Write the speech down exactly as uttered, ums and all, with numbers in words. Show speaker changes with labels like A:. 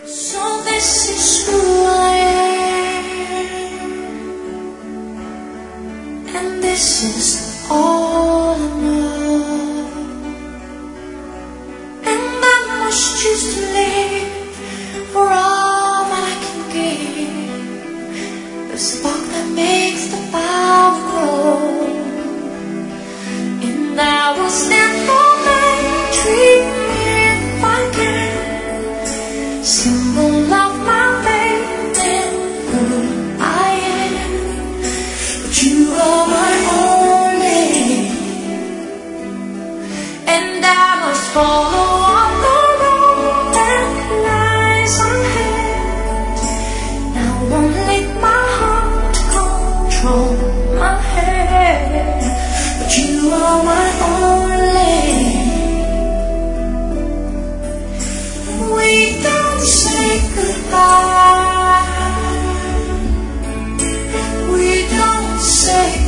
A: So this is who I am, and this is all I know, and I must choose to live for all that I can give, the spark that makes the fire grow, and I will stand for victory if I can. Symbol of my faith in who I am, but you are my only, and I must follow on the road that lies ahead. Now I won't let my heart control my head, but you are my only. We don't say goodbye. We don't say